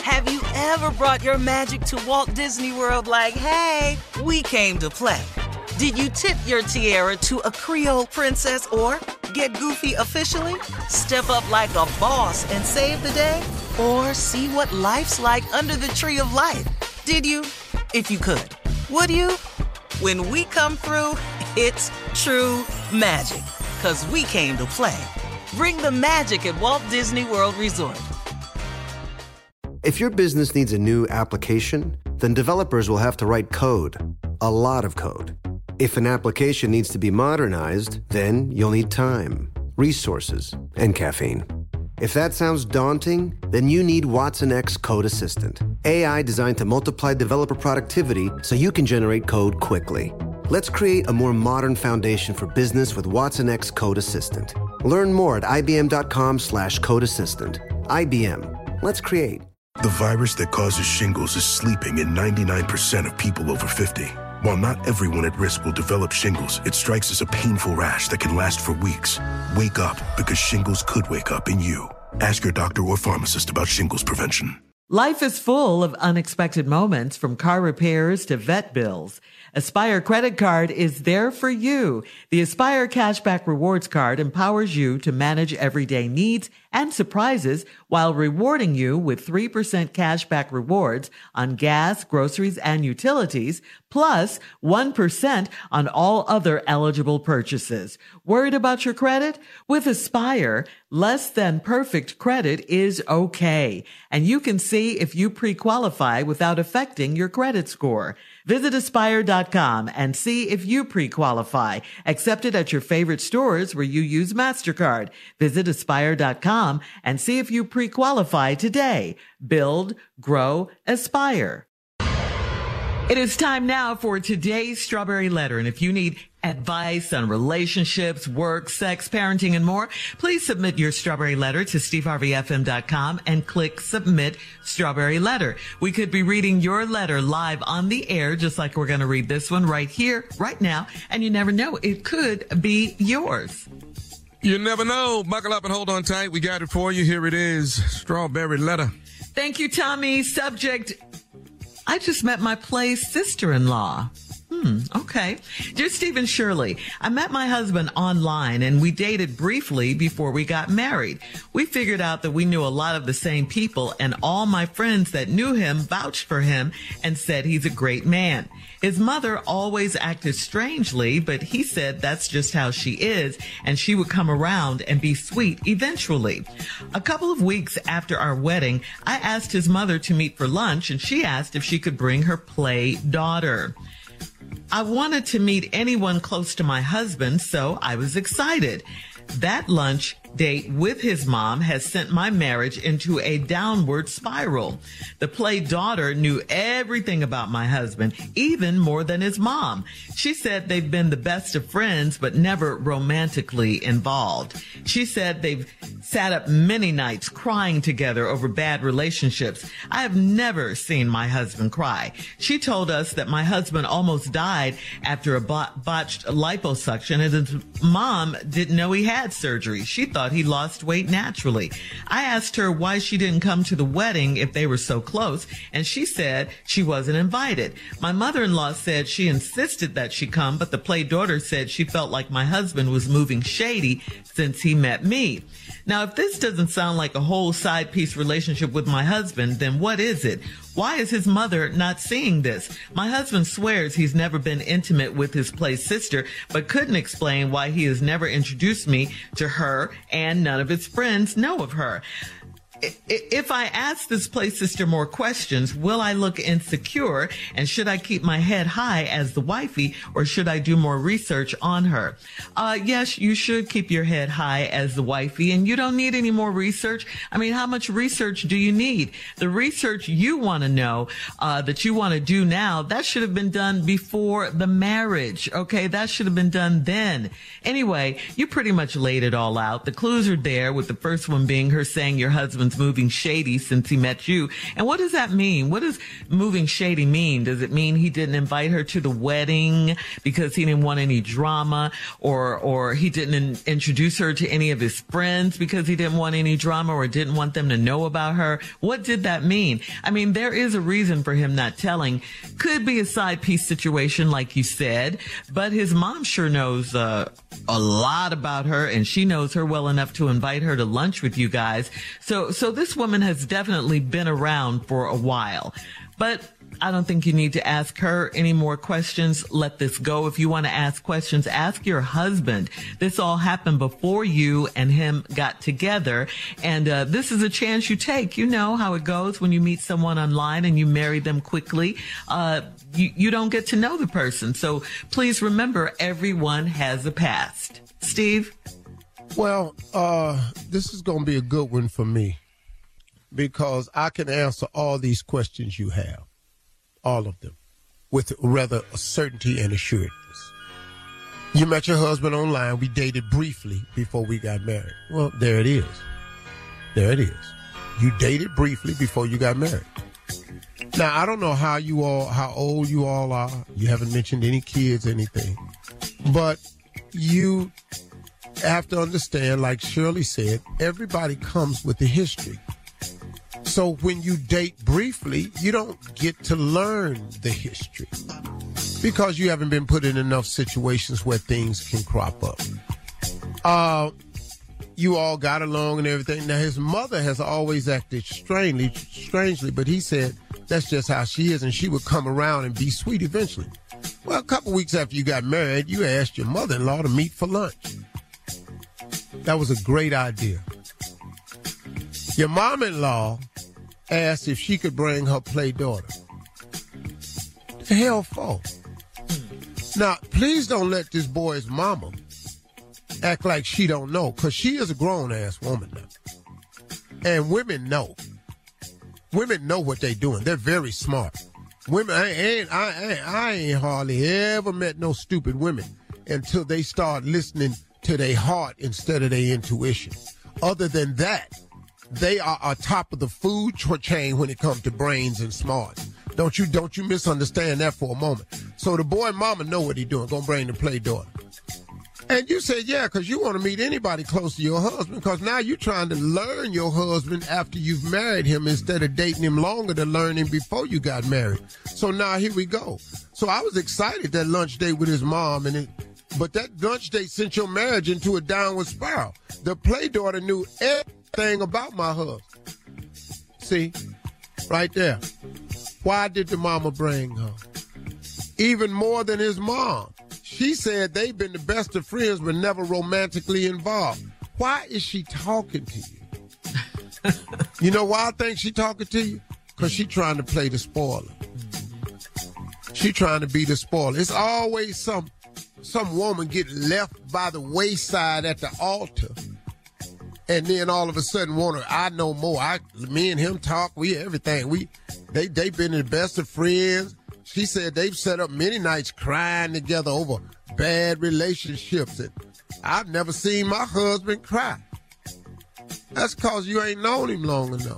Have you ever brought your magic to Walt Disney World like, hey, we came to play? Did you tip your tiara to a Creole princess or get goofy officially? Step up like a boss and save the day? Or see what life's like under the tree of life? Did you? If you could. Would you? When we come through, it's true magic. 'Cause we came to play. Bring the magic at Walt Disney World Resort. If your business needs a new application, then developers will have to write code. A lot of code. If an application needs to be modernized, then you'll need time, resources, and caffeine. If that sounds daunting, then you need Watson X Code Assistant. AI designed to multiply developer productivity so you can generate code quickly. Let's create a more modern foundation for business with Watson X Code Assistant. Learn more at ibm.com/code assistant. IBM. Let's create. The virus that causes shingles is sleeping in 99% of people over 50. While not everyone at risk will develop shingles, it strikes as a painful rash that can last for weeks. Wake up, because shingles could wake up in you. Ask your doctor or pharmacist about shingles prevention. Life is full of unexpected moments, from car repairs to vet bills. Aspire Credit Card is there for you. The Aspire Cashback Rewards Card empowers you to manage everyday needs and surprises while rewarding you with 3% cashback rewards on gas, groceries, and utilities, plus 1% on all other eligible purchases. Worried about your credit? With Aspire, less than perfect credit is okay, and you can see if you pre-qualify without affecting your credit score. Visit Aspire.com and see if you pre-qualify. Accepted at your favorite stores where you use MasterCard. Visit Aspire.com and see if you pre-qualify today. Build, grow, aspire. It is time now for today's Strawberry Letter. And if you need advice on relationships, work, sex, parenting, and more, please submit your Strawberry Letter to steveharveyfm.com and click Submit Strawberry Letter. We could be reading your letter live on the air, just like we're going to read this one right here, right now. And you never know, it could be yours. You never know. Buckle up and hold on tight. We got it for you. Here it is. Strawberry Letter. Thank you, Tommy. Subject: I just met my play sister-in-law. Okay. Dear Steve and Shirley, I met my husband online and we dated briefly before we got married. We figured out that we knew a lot of the same people, and all my friends that knew him vouched for him and said he's a great man. His mother always acted strangely, but he said that's just how she is, and she would come around and be sweet eventually. A couple of weeks after our wedding, I asked his mother to meet for lunch, and she asked if she could bring her play daughter. I wanted to meet anyone close to my husband, so I was excited. That lunch date with his mom has sent my marriage into a downward spiral. The play daughter knew everything about my husband, even more than his mom. She said they've been the best of friends, but never romantically involved. She said they've sat up many nights crying together over bad relationships. I have never seen my husband cry. She told us that my husband almost died after a botched liposuction, and his mom didn't know he had surgery. She thought he lost weight naturally. I asked her why she didn't come to the wedding if they were so close, and she said she wasn't invited. My mother-in-law said she insisted that she come, but the play daughter said she felt like my husband was moving shady since he met me. Now, if this doesn't sound like a whole side piece relationship with my husband, then what is it? Why is his mother not seeing this? My husband swears he's never been intimate with his play sister, but couldn't explain why he has never introduced me to her, and none of his friends know of her. If I ask this play sister more questions, will I look insecure? And should I keep my head high as the wifey, or should I do more research on her? Yes, you should keep your head high as the wifey, and you don't need any more research. I mean, how much research do you need? The research you want to know, that you want to do now, that should have been done before the marriage. Okay. That should have been done then. Anyway, you pretty much laid it all out. The clues are there, with the first one being her saying your husband husband's moving shady since he met you. And what does that mean? What does moving shady mean? Does it mean he didn't invite her to the wedding because he didn't want any drama, or he didn't introduce her to any of his friends because he didn't want any drama or didn't want them to know about her? What did that mean? I mean, there is a reason for him not telling. Could be a side piece situation, like you said, but his mom sure knows a lot about her, and she knows her well enough to invite her to lunch with you guys. So this woman has definitely been around for a while. But I don't think you need to ask her any more questions. Let this go. If you want to ask questions, ask your husband. This all happened before you and him got together. And this is a chance you take. You know how it goes when you meet someone online and you marry them quickly. You don't get to know the person. So please remember, everyone has a past. Steve? Well, this is going to be a good one for me, because I can answer all these questions you have, all of them, with rather a certainty and assuredness. You met your husband online. We dated briefly before we got married. Well, there it is. There it is. You dated briefly before you got married. Now, I don't know how old you all are. You haven't mentioned any kids, anything. But you have to understand, like Shirley said, everybody comes with a history. So when you date briefly, you don't get to learn the history because you haven't been put in enough situations where things can crop up. You all got along and everything. Now, his mother has always acted strangely, but he said that's just how she is, and she would come around and be sweet eventually. Well, a couple weeks after you got married, you asked your mother-in-law to meet for lunch. That was a great idea. Your mom-in-law asked if she could bring her play daughter. The hell for? Now, please don't let this boy's mama act like she don't know, because she is a grown-ass woman now. And women know. Women know what they're doing. They're very smart. Women, I ain't hardly ever met no stupid women until they start listening to their heart instead of their intuition. Other than that, they are on top of the food chain when it comes to brains and smarts. Don't you misunderstand that for a moment. So the boy mama know what he doing, gonna bring the play daughter. And you said, yeah, because you want to meet anybody close to your husband, because now you're trying to learn your husband after you've married him instead of dating him longer to learn him before you got married. So now here we go. So I was excited that lunch date with his mom, but that lunch date sent your marriage into a downward spiral. The play daughter knew everything about my husband. See, right there. Why did the mama bring her? Even more than his mom. She said they've been the best of friends but never romantically involved. Why is she talking to you? You know why I think she talking to you? Because she trying to play the spoiler. She trying to be the spoiler. It's always some woman get left by the wayside at the altar, and then all of a sudden I know more. Me and him talk. We everything. They've been the best of friends. She said they've set up many nights crying together over bad relationships, and I've never seen my husband cry. That's because you ain't known him long enough.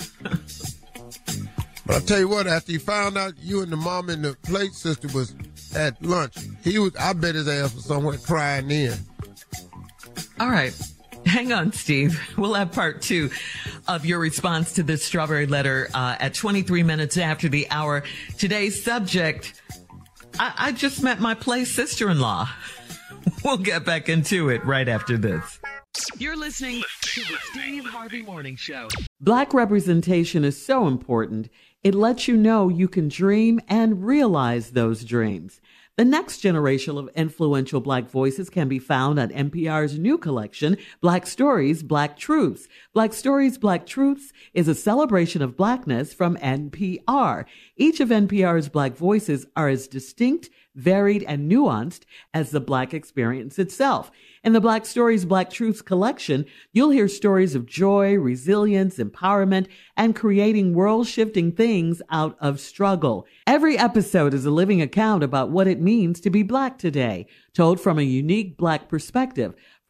But I'll tell you what, after he found out you and the mom and the plate sister was at lunch, I bet his ass was somewhere crying then. All right. Hang on, Steve. We'll have part 2 of your response to this strawberry letter at 23 minutes after the hour. Today's subject, I just met my play sister-in-law. We'll get back into it right after this. You're listening to the Steve Harvey Morning Show. Black representation is so important. It lets you know you can dream and realize those dreams. The next generation of influential Black voices can be found at NPR's new collection, Black Stories, Black Truths. Black Stories, Black Truths is a celebration of Blackness from NPR. Each of NPR's Black voices are as distinct, varied, and nuanced as the Black experience itself. In the Black Stories, Black Truths collection, you'll hear stories of joy, resilience, empowerment, and creating world-shifting things out of struggle. Every episode is a living account about what it means to be Black today, told from a unique Black perspective.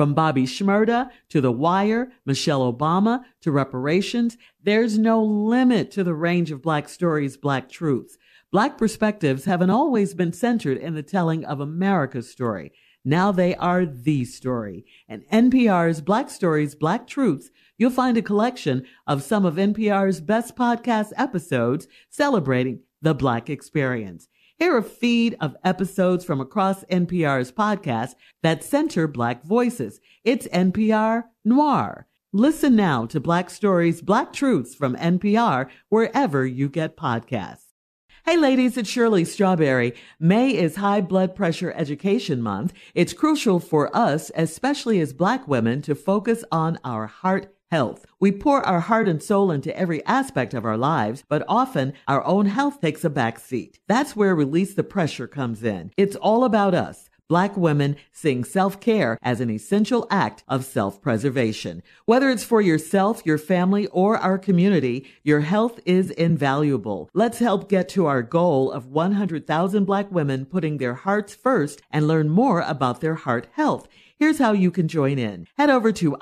From Bobby Shmurda to The Wire, Michelle Obama to reparations, there's no limit to the range of Black stories, Black truths. Black perspectives haven't always been centered in the telling of America's story. Now they are the story. In NPR's Black Stories, Black Truths, you'll find a collection of some of NPR's best podcast episodes celebrating the Black experience. Hear a feed of episodes from across NPR's podcasts that center Black voices. It's NPR Noir. Listen now to Black Stories, Black Truths from NPR wherever you get podcasts. Hey ladies, it's Shirley Strawberry. May is High Blood Pressure Education Month. It's crucial for us, especially as Black women, to focus on our heart health. We pour our heart and soul into every aspect of our lives, but often our own health takes a back seat. That's where Release the Pressure comes in. It's all about us. Black women seeing self-care as an essential act of self-preservation. Whether it's for yourself, your family, or our community, your health is invaluable. Let's help get to our goal of 100,000 Black women putting their hearts first and learn more about their heart health. Here's how you can join in. Head over to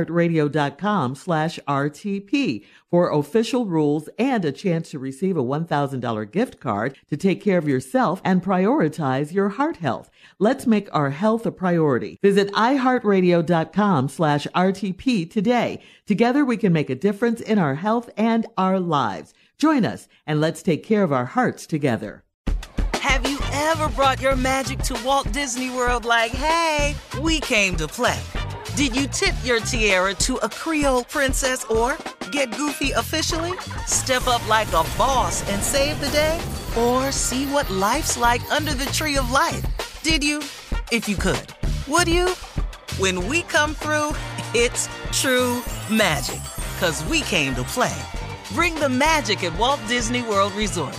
iHeartRadio.com/RTP for official rules and a chance to receive a $1,000 gift card to take care of yourself and prioritize your heart health. Let's make our health a priority. Visit iHeartRadio.com/RTP today. Together we can make a difference in our health and our lives. Join us and let's take care of our hearts together. Have you ever brought your magic to Walt Disney World like, hey, we came to play? Did you tip your tiara to a Creole princess or get goofy officially? Step up like a boss and save the day? Or see what life's like under the tree of life? Did you? If you could. Would you? When we come through, it's true magic. 'Cause we came to play. Bring the magic at Walt Disney World Resort.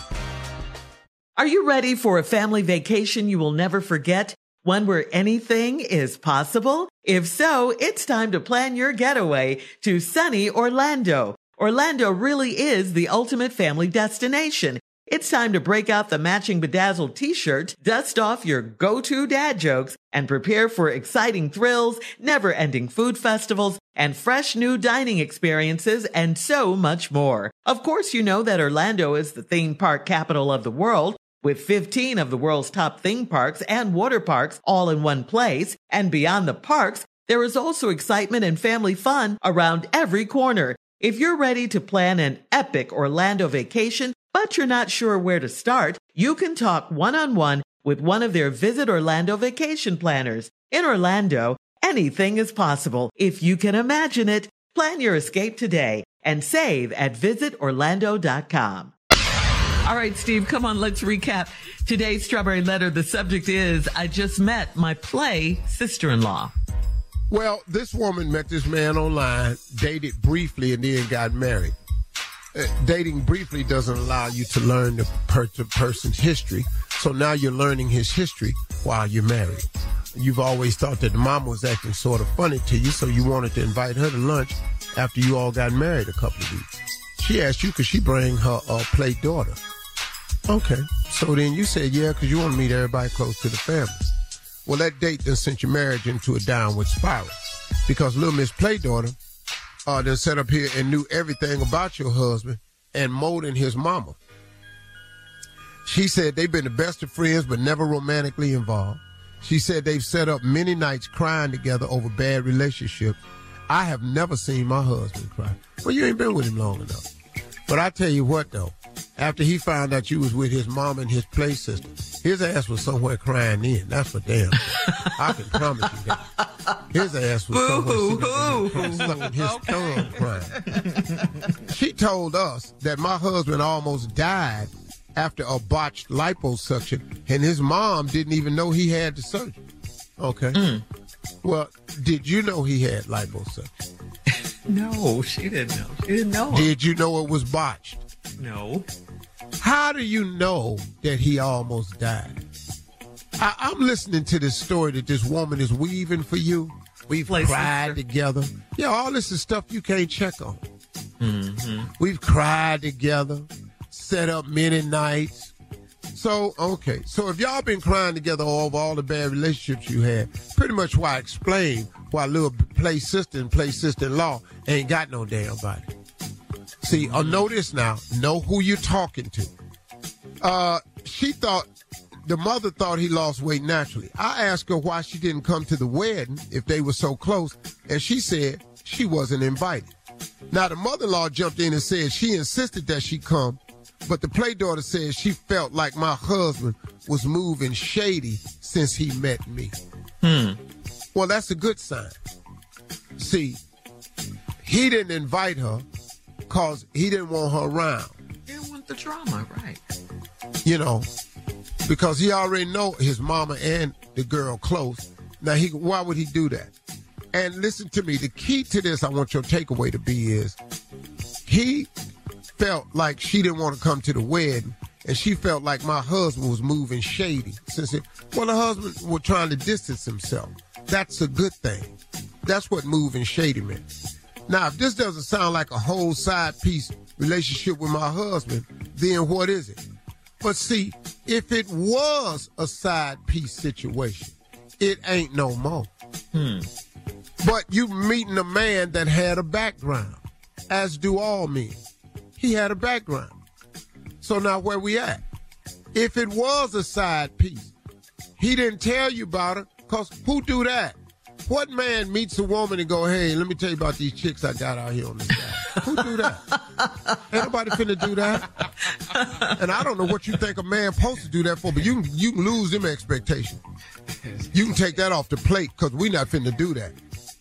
Are you ready for a family vacation you will never forget? One where anything is possible? If so, it's time to plan your getaway to sunny Orlando. Orlando really is the ultimate family destination. It's time to break out the matching bedazzled t-shirt, dust off your go-to dad jokes, and prepare for exciting thrills, never-ending food festivals, and fresh new dining experiences, and so much more. Of course, you know that Orlando is the theme park capital of the world, with 15 of the world's top theme parks and water parks all in one place. And beyond the parks, there is also excitement and family fun around every corner. If you're ready to plan an epic Orlando vacation, but you're not sure where to start, you can talk one-on-one with one of their Visit Orlando vacation planners. In Orlando, anything is possible if you can imagine it. Plan your escape today and save at visitorlando.com. All right, Steve, come on, let's recap today's Strawberry Letter. The subject is, I just met my play sister-in-law. Well, this woman met this man online, dated briefly, and then got married. Dating briefly doesn't allow you to learn the person's history, so now you're learning his history while you're married. You've always thought that the mama was acting sort of funny to you, so you wanted to invite her to lunch after you all got married a couple of weeks. She asked you, could she bring her play daughter? Okay. So then you said, yeah, because you want to meet everybody close to the family. Well, that date then sent your marriage into a downward spiral. Because little Miss Play Daughter then sat up here and knew everything about your husband and molding his mama. She said they've been the best of friends but never romantically involved. She said they've set up many nights crying together over bad relationships. I have never seen my husband cry. Well, you ain't been with him long enough. But I tell you what, though, after he found out you was with his mom and his play sister, his ass was somewhere crying then. That's for damn. I can promise you that. His ass was somewhere sucking his thumb crying. She told us that my husband almost died after a botched liposuction, and his mom didn't even know he had the surgery. Okay. Well, did you know he had liposuction? No, she didn't know. She didn't know. Did you know it was botched? No. How do you know that he almost died? I'm listening to this story that this woman is weaving for you. We've cried together. Yeah, all this is stuff you can't check on. Mm-hmm. We've cried together, set up many nights, So if y'all been crying together over all the bad relationships you had, pretty much why I explained why little play sister and play sister-in-law ain't got no damn body. See, know this now. Know who you're talking to. The mother thought he lost weight naturally. I asked her why she didn't come to the wedding if they were so close, and she said she wasn't invited. Now, the mother-in-law jumped in and said she insisted that she come, but the play daughter said she felt like my husband was moving shady since he met me. Well, that's a good sign. See, he didn't invite her because he didn't want her around. He didn't want the drama, right? You know, because he already know his mama and the girl close. Now, why would he do that? And listen to me, the key to this I want your takeaway to be is he felt like she didn't want to come to the wedding, and she felt like my husband was moving shady. The husband was trying to distance himself. That's a good thing. That's what moving shady meant. Now, if this doesn't sound like a whole side piece relationship with my husband, then what is it? But see, if it was a side piece situation, it ain't no more. But you meeting a man that had a background, as do all men. He had a background. So now where we at? If it was a side piece, he didn't tell you about it, because who do that? What man meets a woman and go, hey, let me tell you about these chicks I got out here on the side? Who do that? Ain't nobody finna do that. And I don't know what you think a man supposed to do that for, but you can lose them expectations. You can take that off the plate, because we not finna do that.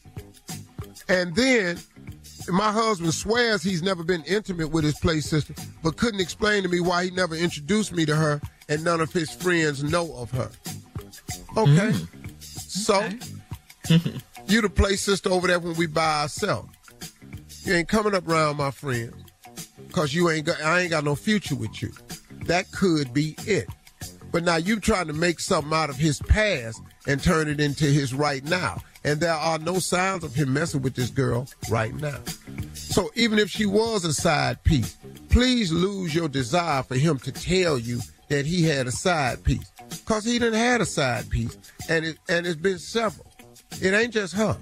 And then my husband swears he's never been intimate with his play sister, but couldn't explain to me why he never introduced me to her and none of his friends know of her. Okay. So, you the play sister over there when we by ourselves. You ain't coming up around my friends because I ain't got no future with you. That could be it. But now you trying to make something out of his past and turn it into his right now. And there are no signs of him messing with this girl right now. So even if she was a side piece, please lose your desire for him to tell you that he had a side piece. Because he done had a side piece, and it's been several. It ain't just her.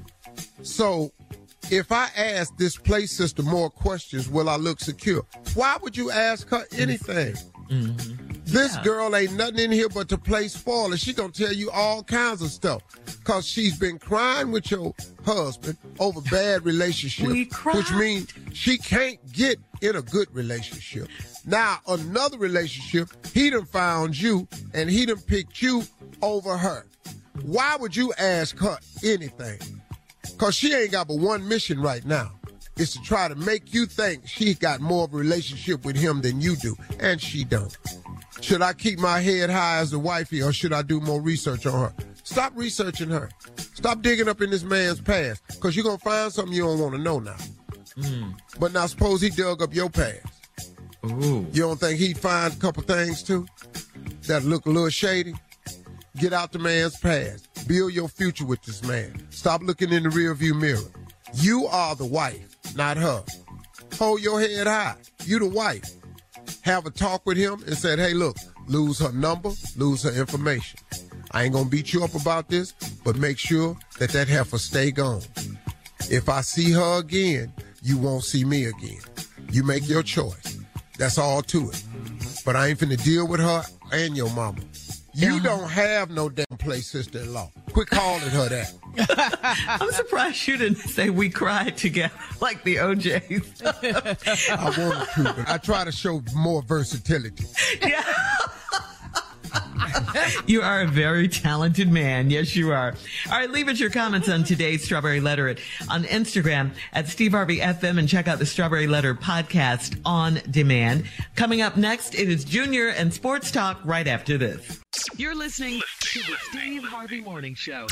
So if I ask this play sister more questions, will I look secure? Why would you ask her anything? This girl ain't nothing in here but to play spoiler. She gonna tell you all kinds of stuff because she's been crying with your husband over bad relationships, which means she can't get in a good relationship. Now, another relationship, he done found you, and he done picked you over her. Why would you ask her anything? Because she ain't got but one mission right now. It's to try to make you think she got more of a relationship with him than you do, and she don't. Should I keep my head high as the wifey, or should I do more research on her? Stop researching her. Stop digging up in this man's past, because you're going to find something you don't want to know now. But now suppose he dug up your past. Ooh. You don't think he'd find a couple things, too, that look a little shady? Get out the man's past. Build your future with this man. Stop looking in the rearview mirror. You are the wife, not her. Hold your head high. You the wife. Have a talk with him and said, hey, look, lose her number, lose her information. I ain't going to beat you up about this, but make sure that heifer stay gone. If I see her again, you won't see me again. You make your choice. That's all to it. But I ain't finna deal with her and your mama. You don't have no damn play sister-in-law. Quit calling her that. I'm surprised you didn't say we cried together like the OJs. I wanted to, but I try to show more versatility. Yeah. You are a very talented man. Yes, you are. All right, leave us your comments on today's Strawberry Letter on Instagram at Steve Harvey FM, and check out the Strawberry Letter podcast on demand. Coming up next, it is Junior and Sports Talk right after this. You're listening to the Steve Harvey Morning Show.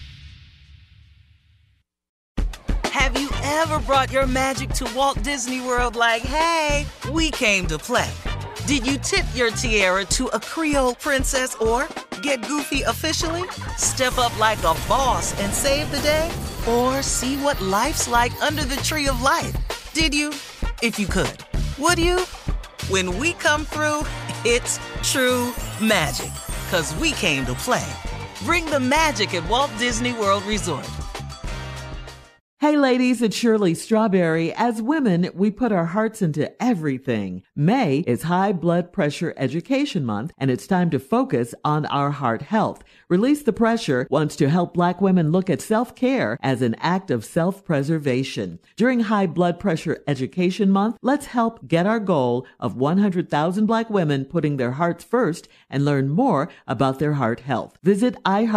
Have you ever brought your magic to Walt Disney World like, hey, we came to play? Did you tip your tiara to a Creole princess or get goofy officially? Step up like a boss and save the day? Or see what life's like under the tree of life? Did you? If you could. Would you? When we come through, It's true magic, 'cause we came to play. Bring the magic at Walt Disney World Resort. Hey ladies, it's Shirley Strawberry. As women, we put our hearts into everything. May is High Blood Pressure Education Month, and it's time to focus on our heart health. Release the Pressure wants to help Black women look at self-care as an act of self-preservation. During High Blood Pressure Education Month, let's help get our goal of 100,000 Black women putting their hearts first and learn more about their heart health. Visit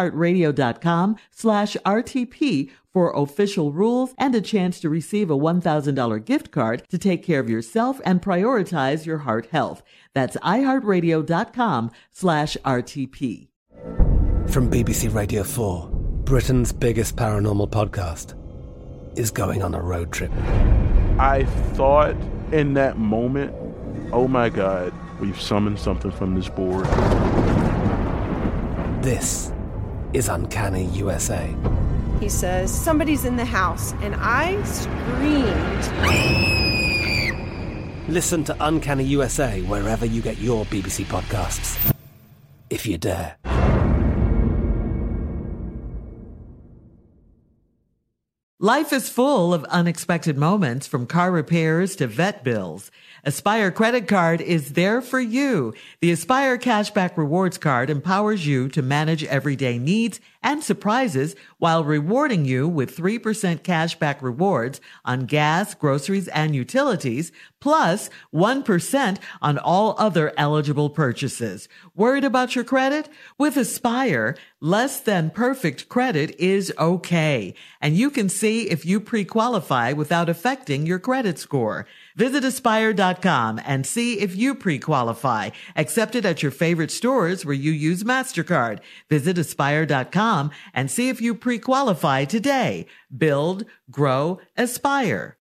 iHeartRadio.com/RTP for official rules and a chance to receive a $1,000 gift card to take care of yourself and prioritize your heart health. That's iHeartRadio.com/RTP. From BBC Radio 4, Britain's biggest paranormal podcast is going on a road trip. I thought in that moment, oh my God, we've summoned something from this board. This is Uncanny USA. He says, somebody's in the house, and I screamed. Listen to Uncanny USA wherever you get your BBC podcasts, if you dare. Life is full of unexpected moments, from car repairs to vet bills. Aspire Credit Card is there for you. The Aspire Cashback Rewards Card empowers you to manage everyday needs and surprises while rewarding you with 3% cashback rewards on gas, groceries, and utilities, plus 1% on all other eligible purchases. Worried about your credit? With Aspire, less than perfect credit is okay, and you can see if you pre-qualify without affecting your credit score. Visit Aspire.com and see if you pre-qualify. Accepted at your favorite stores where you use MasterCard. Visit Aspire.com and see if you pre-qualify today. Build, grow, aspire.